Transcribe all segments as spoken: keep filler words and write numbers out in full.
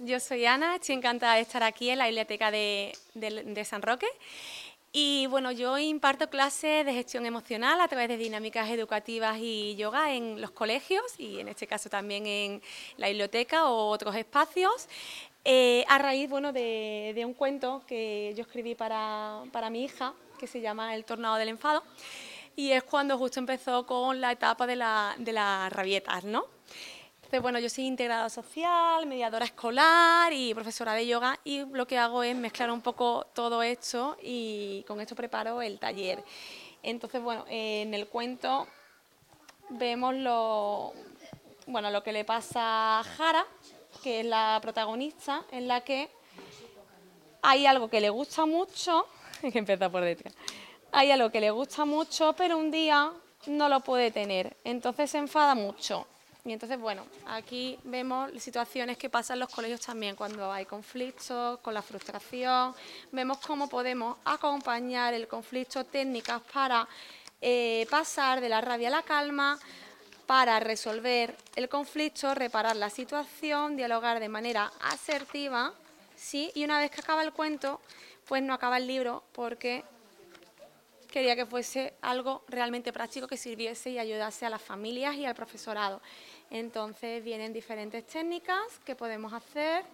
yo soy Ana, estoy encantada de estar aquí en la biblioteca de, de, de San Roque. Y bueno, yo imparto clases de gestión emocional a través de dinámicas educativas y yoga en los colegios y en este caso también en la biblioteca o otros espacios. Eh, a raíz bueno, de, de un cuento que yo escribí para, para mi hija, que se llama El tornado del enfado, y es cuando justo empezó con la etapa de, la, de las rabietas, ¿no? Entonces, bueno, yo soy integrada social, mediadora escolar y profesora de yoga, y lo que hago es mezclar un poco todo esto y con esto preparo el taller. Entonces, bueno, en el cuento vemos lo, bueno, lo que le pasa a Jara, que es la protagonista, en la que hay algo que le gusta mucho, que empieza por detrás, hay algo que le gusta mucho, pero un día no lo puede tener, entonces se enfada mucho. Y entonces, bueno, aquí vemos situaciones que pasan en los colegios también, cuando hay conflictos, con la frustración, vemos cómo podemos acompañar el conflicto, técnicas para eh, pasar de la rabia a la calma, para resolver el conflicto, reparar la situación, dialogar de manera asertiva, ¿sí? Y una vez que acaba el cuento, pues no acaba el libro porque quería que fuese algo realmente práctico que sirviese y ayudase a las familias y al profesorado. Entonces vienen diferentes técnicas que podemos hacer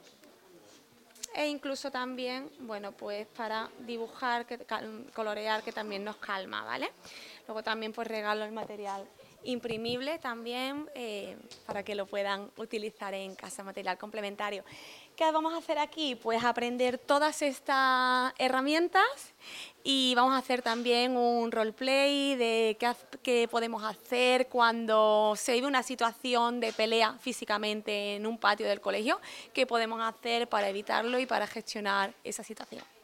e incluso también, bueno, pues para dibujar, que, colorear, que también nos calma, ¿vale? Luego también pues regalo el material imprimible también eh, para que lo puedan utilizar en casa, material complementario. ¿Qué vamos a hacer aquí? Pues aprender todas estas herramientas y vamos a hacer también un roleplay de qué, qué podemos hacer cuando se vive una situación de pelea físicamente en un patio del colegio, qué podemos hacer para evitarlo y para gestionar esa situación.